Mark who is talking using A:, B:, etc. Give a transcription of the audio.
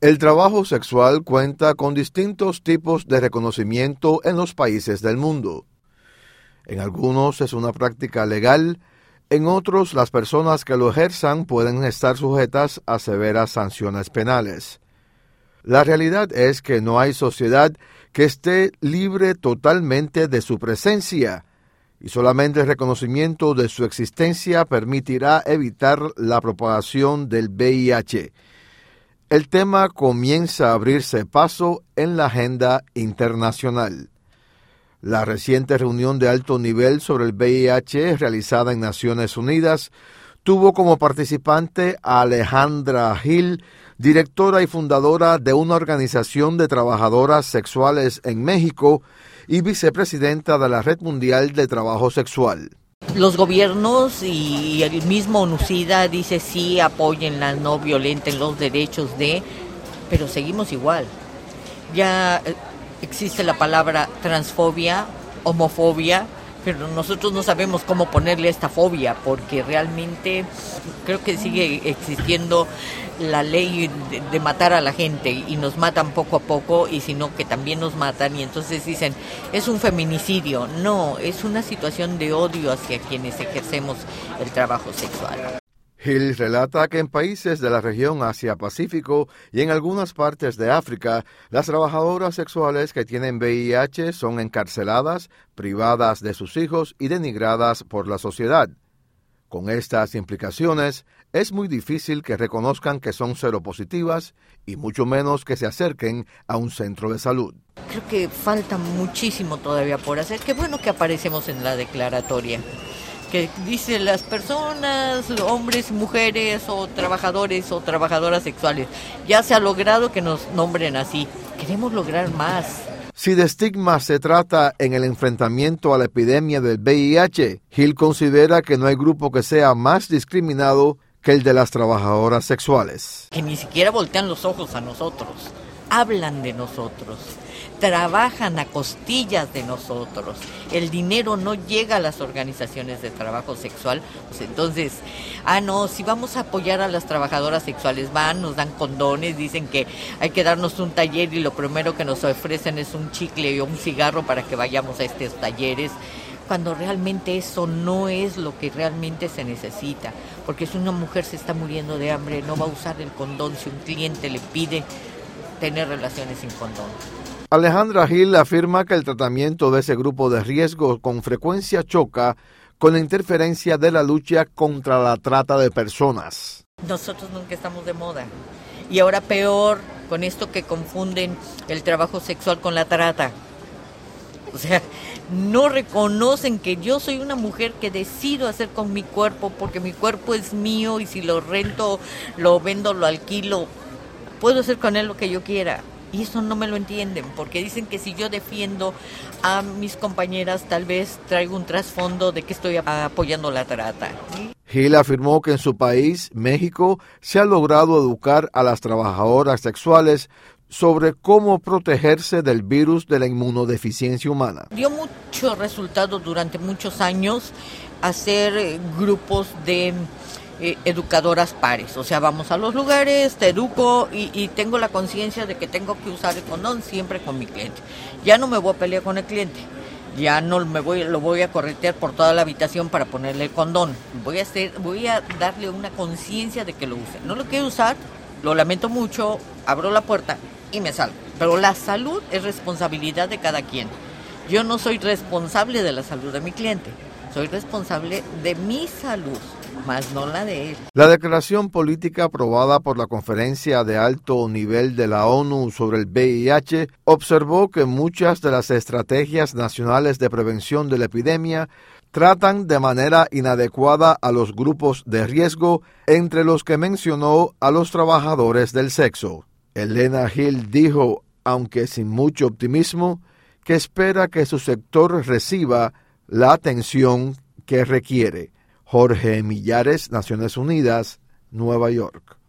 A: El trabajo sexual cuenta con distintos tipos de reconocimiento en los países del mundo. En algunos es una práctica legal, en otros las personas que lo ejerzan pueden estar sujetas a severas sanciones penales. La realidad es que no hay sociedad que esté libre totalmente de su presencia, y solamente el reconocimiento de su existencia permitirá evitar la propagación del VIH. El tema comienza a abrirse paso en la agenda internacional. La reciente reunión de alto nivel sobre el VIH realizada en Naciones Unidas tuvo como participante a Alejandra Gil, directora y fundadora de una organización de trabajadoras sexuales en México y vicepresidenta de la Red Mundial de Trabajo Sexual.
B: Los gobiernos y el mismo ONU-SIDA dice sí, apóyenla, no violenten los derechos pero seguimos igual. Ya existe la palabra transfobia, homofobia, pero nosotros no sabemos cómo ponerle esta fobia, porque realmente creo que sigue existiendo la ley de matar a la gente y nos matan poco a poco, y sino que también nos matan, y entonces dicen, es un feminicidio. No, es una situación de odio hacia quienes ejercemos el trabajo sexual.
A: Hill relata que en países de la región Asia-Pacífico y en algunas partes de África, las trabajadoras sexuales que tienen VIH son encarceladas, privadas de sus hijos y denigradas por la sociedad. Con estas implicaciones, es muy difícil que reconozcan que son seropositivas y mucho menos que se acerquen a un centro de salud.
B: Creo que falta muchísimo todavía por hacer. Qué bueno que aparecemos en la declaratoria, que dice las personas, hombres, mujeres o trabajadores o trabajadoras sexuales. Ya se ha logrado que nos nombren así. Queremos lograr más.
A: Si de estigma se trata en el enfrentamiento a la epidemia del VIH, Hill considera que no hay grupo que sea más discriminado que el de las trabajadoras sexuales.
B: Que ni siquiera voltean los ojos a nosotros, hablan de nosotros, trabajan a costillas de nosotros. El dinero no llega a las organizaciones de trabajo sexual. Pues entonces, no, si vamos a apoyar a las trabajadoras sexuales, nos dan condones, dicen que hay que darnos un taller y lo primero que nos ofrecen es un chicle o un cigarro para que vayamos a estos talleres, cuando realmente eso no es lo que realmente se necesita. Porque si una mujer se está muriendo de hambre, no va a usar el condón si un cliente le pide tener relaciones sin condón.
A: Alejandra Gil afirma que el tratamiento de ese grupo de riesgo con frecuencia choca con la interferencia de la lucha contra la trata de personas.
B: Nosotros nunca estamos de moda. Y ahora peor con esto que confunden el trabajo sexual con la trata. O sea, no reconocen que yo soy una mujer que decido hacer con mi cuerpo porque mi cuerpo es mío y si lo rento, lo vendo, lo alquilo, puedo hacer con él lo que yo quiera. Y eso no me lo entienden, porque dicen que si yo defiendo a mis compañeras, tal vez traigo un trasfondo de que estoy apoyando la trata.
A: Gil afirmó que en su país, México, se ha logrado educar a las trabajadoras sexuales sobre cómo protegerse del virus de la inmunodeficiencia humana.
B: Dio mucho resultado durante muchos años hacer grupos de educadoras pares, o sea, vamos a los lugares, te educo y tengo la conciencia de que tengo que usar el condón siempre con mi cliente. Ya no me voy a pelear con el cliente, ya no lo voy a corretear por toda la habitación para ponerle el condón. Voy a darle una conciencia de que lo use. No lo quiero usar, lo lamento mucho, abro la puerta y me salgo. Pero la salud es responsabilidad de cada quien. Yo no soy responsable de la salud de mi cliente, soy responsable de mi salud, más no la de él.
A: La declaración política aprobada por la Conferencia de Alto Nivel de la ONU sobre el VIH observó que muchas de las estrategias nacionales de prevención de la epidemia tratan de manera inadecuada a los grupos de riesgo, entre los que mencionó a los trabajadores del sexo. Elena Gil dijo, aunque sin mucho optimismo, que espera que su sector reciba la atención que requiere. Jorge Millares, Naciones Unidas, Nueva York.